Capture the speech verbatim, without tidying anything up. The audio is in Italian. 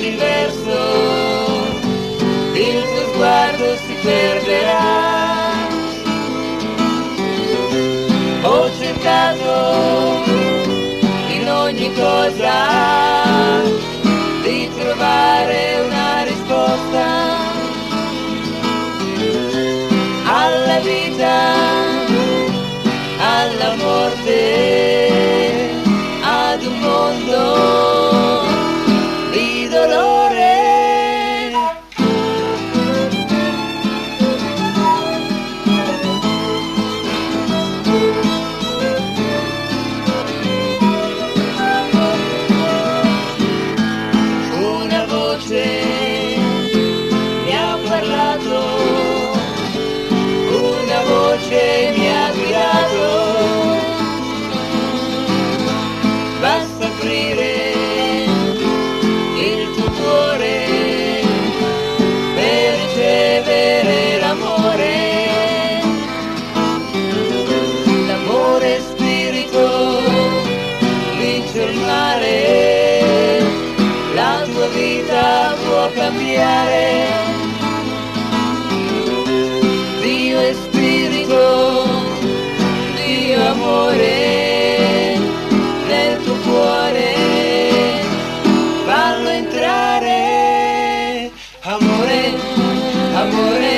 diverso, il tuo sguardo si perderà. Ho cercato in ogni cosa di trovare una risposta alla vita, alla morte, ad un mondo di dolore. Una voce mi ha parlato, una voce mi ha guidato. Basta aprire il tuo cuore per ricevere l'amore. L'amore spirito vince il male, la tua vita può cambiare. Dio è spirito, Dio amore, nel tuo cuore fallo entrare. Amore, amore,